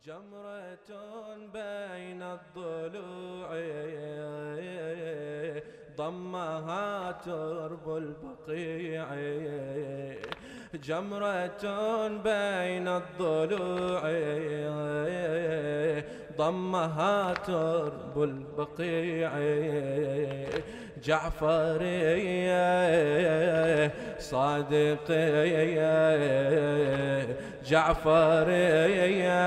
جمرة بين الضلوع ضمها ترب البقيع، جمرة بين الضلوع ضمها ترب البقيع، جعفرية صادقية جعفرية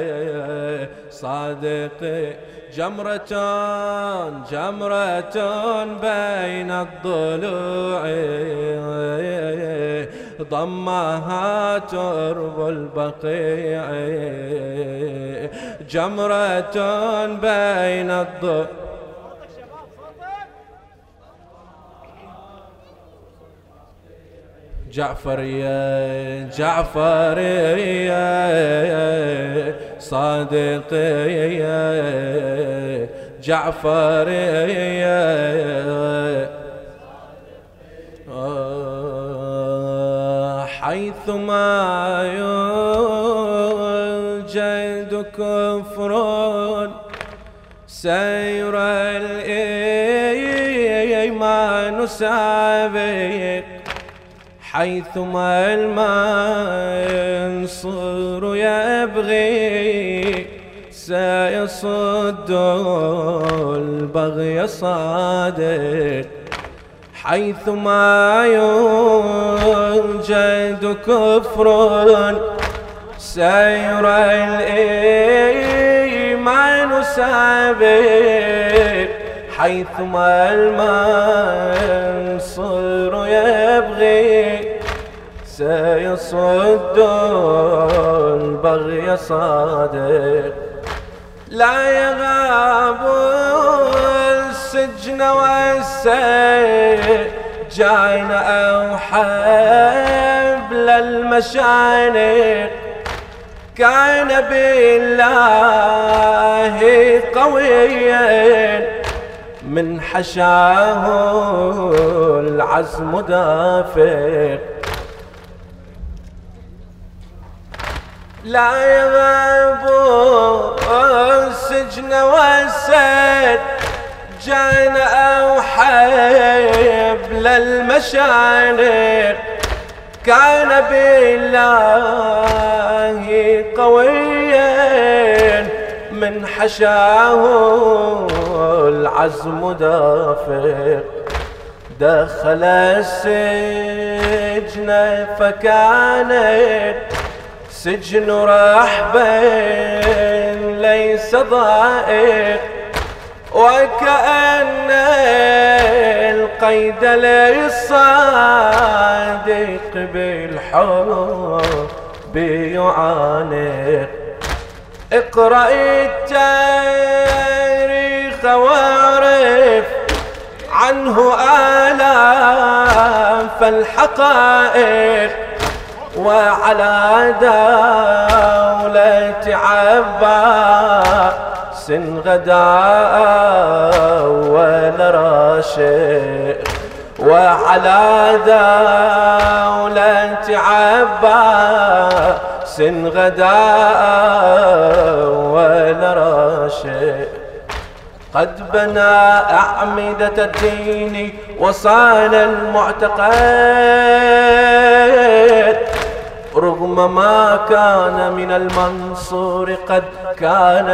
صادقية، جمرة بين الضلوع ضمها ترب البقيع، جمرة بين الضلوع جعفرية صادقية جعفرية، حيثما يوجد كفر سير الإيمان سابق، حيثما المنصور يبغي سيصد البغي صادق، حيثما يوجد كفر سير الإيمان سابق، حيثما المنصور يبغي سيصد البغي صادق، لا يغاب السجن والسجين أو حبل المشانق، كان بالله قويا من حشاه العزم دافق، لا يغاب السجن والسجين أو حبل المشانق، كان بالله قويا من حشاه العزم دافق، دخل السجن فكانت سجن رحب ليس ضائق، وكأن القيد للصادق بالحب يعانق، اقرأ التاريخ واعرف عنه آلاف الحقائق، وعلى دولة عباس غدا أول راشق، وعلى دولة عباس غدا أول راشق، قد بنى أعمدة الدين وصان المعتقد، رغم ما كان من المنصور قد كان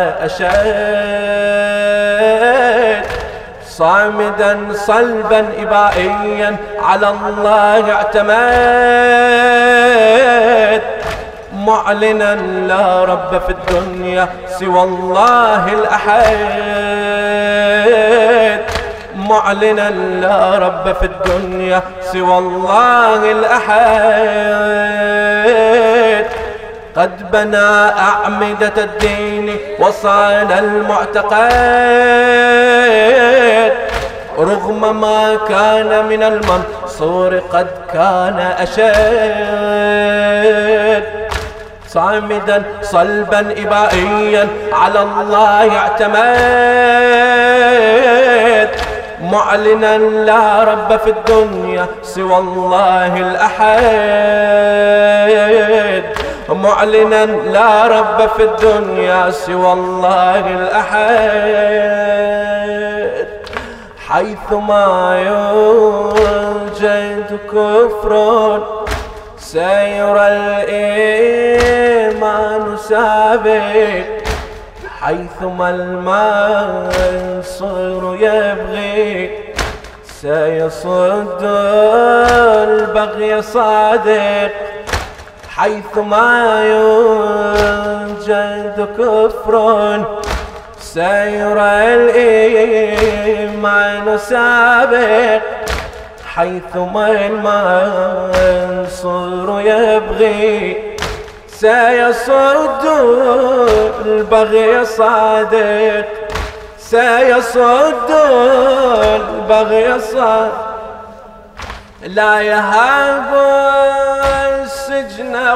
أشد، صامدا صلبا إبائيا على الله اعتمد، معلنا لا رب في الدنيا سوى الله الأحد، معلنا لا رب في الدنيا سوى الله الأحد، قد بنى أعمدة الدين وصان المعتقد، رغم ما كان من المنصور قد كان أشد، صامدا صلبا إبائيا على الله اعتمد، معلنا لا رب في الدنيا سوى الله الأحد، معلنا لا رب في الدنيا سوى الله الأحد. حيثما يوجد كفر سيرى الإيمان سابق، حيثما المنصور يبغي سيصد البغي صادق. حيثما يوجد كفر سيرى الإيمان سابق، حيثما المنصور يبغي سيصد البغي صادق، سيصد البغي صادق. لا يهاب السجن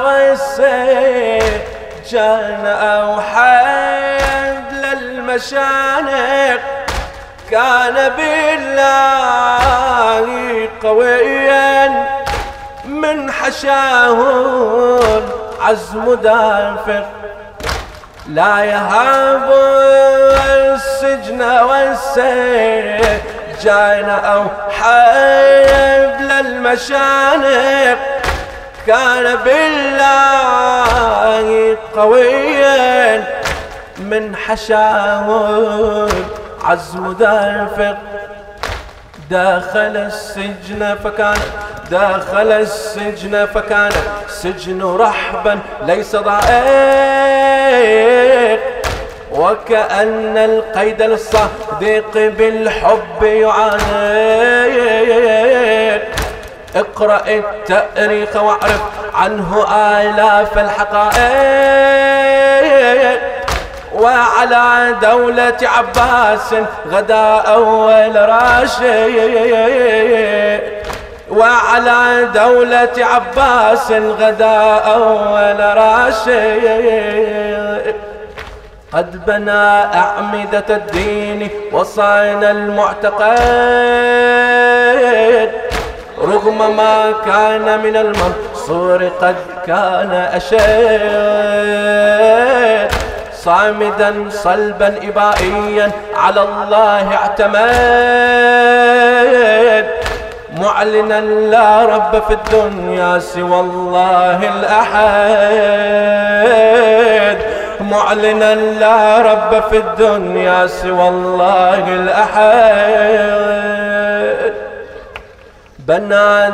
والسجن أو حبل المشانق، كان بالله قويا من حشاه العزم دافق. لا يهاب السجن والسجن أو حبل المشانق، كان بالله قويا من حشاه العزم دافق. دخل السجن فكان السجن رحبا ليس ضائق، وكأن القيد الصادق بالحب يعانق. اقرأ التاريخ واعرف عنه آلاف الحقائق، وعلى دولة عباس غدا أول راشد، وعلى دولة عباس غدا أول راشد. قد بنى أعمدة الدين وصان المعتقد، رغم ما كان من المنصور قد كان أشد. صامدا صلبا إبائيا على الله اعتمد، معلنا لا رب في الدنيا سوى الله الأحد، معلنا لا رب في الدنيا سوى الله الأحد. بنى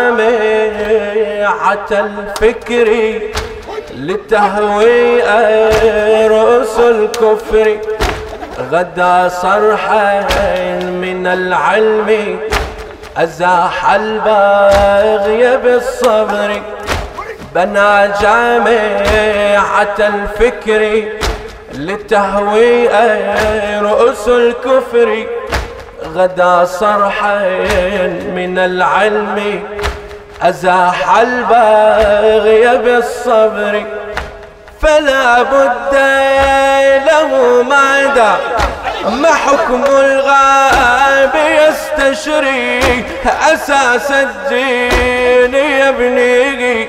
جامعة الفكر لتهوي رؤوس الكفر، غدا صرحا من العلم أزاح الباغي بالصبر. بنى جامعة الفكر لتهوي رؤوس الكفر، غدا صرحا من العلم أزاح الباغي بالصبر. فلا بد له ماذا ما حكم الغاب يستشري، أساس الدين يبنيه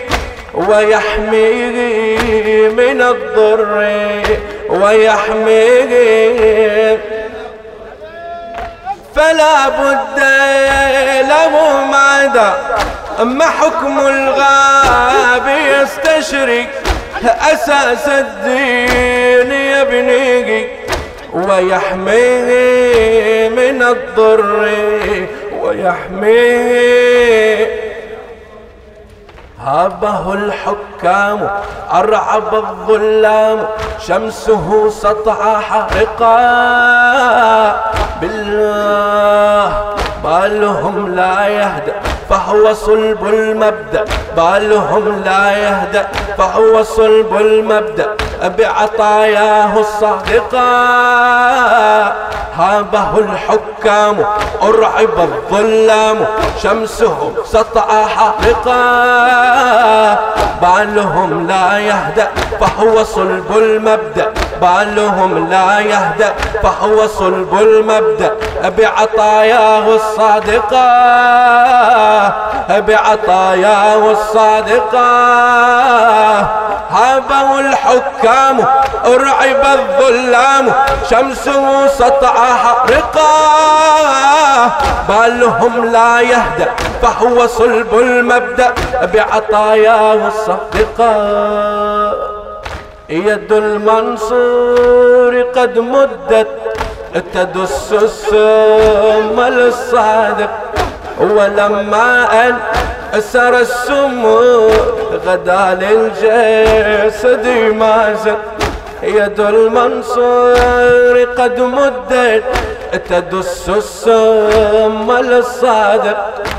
ويحميه من الضر ويحميه. فلا بد له ماذا ما حكم الغاب يستشري، أساس الدين يبنيه ويحميه من الضر ويحميه. هابه الحكام أرعب الظلام، شمسه سطع حرقا بالله. بالهم لا يهدأ فهو صلب المبدأ، بالهم لا يهدأ فهو صلب المبدأ بعطاياه الصادقة. هابه الحكام أرعب الظلام، شمسه سطع حرقا. بالهم لا يهدأ فهو صلب المبدأ، بالهم لا يهدأ فهو صلب المبدأ بعطاياه الصادقة، بعطاياه الصادقة. هابوا الحكام ارعب الظلام شمسه سطع حرقا بالهم لا يهدأ فهو صلب المبدأ بعطاياه الصادقة يد المنصور قد مدت تدس السم للصادق ولما أن أسر السم غدا للجسد مازق يد المنصور قد مدت تدس السم للصادق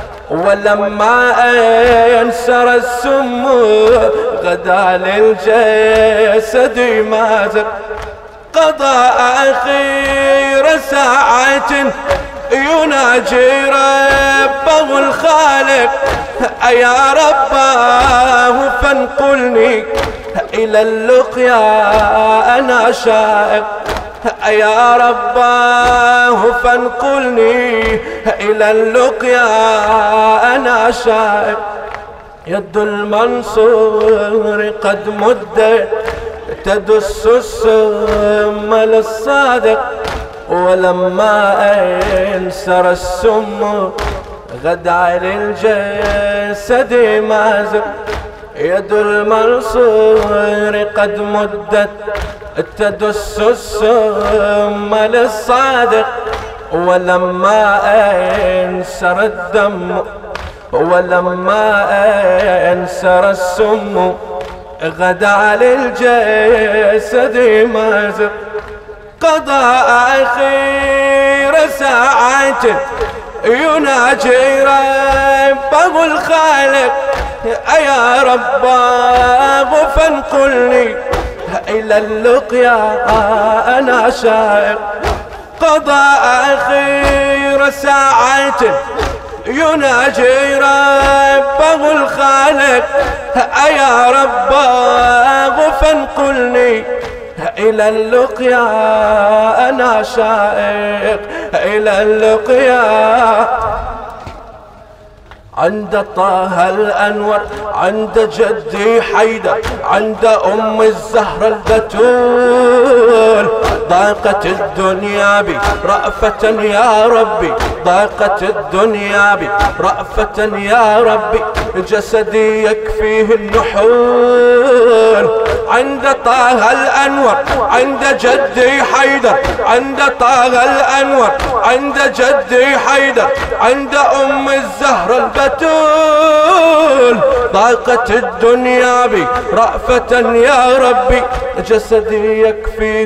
ولما أنسر السم غدا للجسد مازق قضى آخر ساعة يناجي ربه الخالق أيا رباه فانقلني إلى اللقيا أنا شائق يا رباه فانقلني إلى اللقيا أنا شائق يد المنصور قد مدت تدس السم للصادق ولما انسر السم غدا للجسد مازق يد المنصور قد مدت تدس السم للصادق ولما انسر الدم ولما انسر السم غدا للجسد مازق قضى آخر ساعات يناجي ربه الخالق أيا رباه فانقلني إلى اللقيا أنا شائق قضى آخر ساعات يناجي ربه الخالق أيا رباه فانقلني إلى اللقيا أنا شائق إلى اللقيا عند طه الأنور عند جدي حيدر عند أم الزهرة البتول ضاقت الدنيا بي رأفة يا ربي ضاقت الدنيا بي رأفة يا ربي جسدي يكفيه النحول عند طه الأنور عند جدي حيدر عند طه الأنور عند جدي حيدر عند أم الزهرة البتول ضاقت الدنيا بي رأفة يا ربي جسدي يكفيه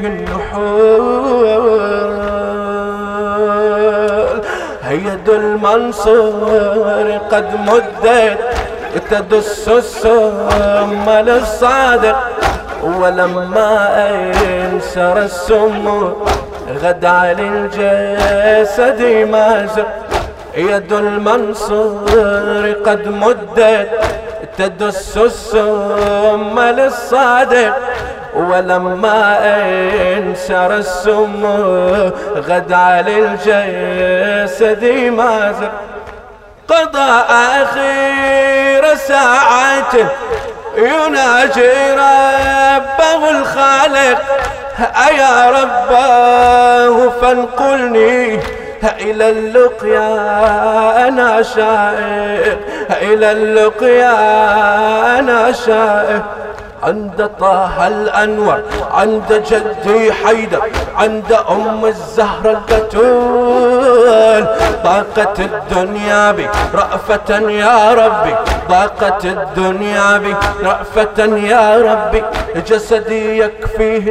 النحول يد المنصور قد مدت تدس السم للصادق ولما انسر السم غدا للجسد مازق يد المنصور قد مدت تدس السم للصادق ولما انسر السم غدا للجسد مازق قضى آخر ساعات يناجي ربه الخالق أيا رباه فانقلني إلى اللقيا أنا شائق إلى اللقيا أنا شائق عند طه الأنور عند جدي حيدر عند أم الزهرة البتول ضاقت الدنيا بي رأفة يا ربي ضاقت الدنيا بي رأفة يا ربي جسدي يكفيه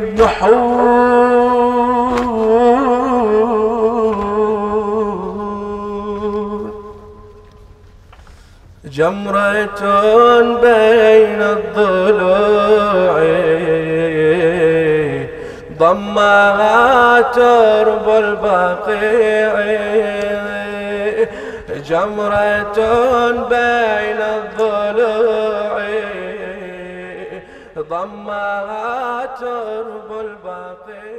النحول جمرة بين الضلوع ضمها ترب البقيع جمرة بين الضلوع ضمها ترب البقيع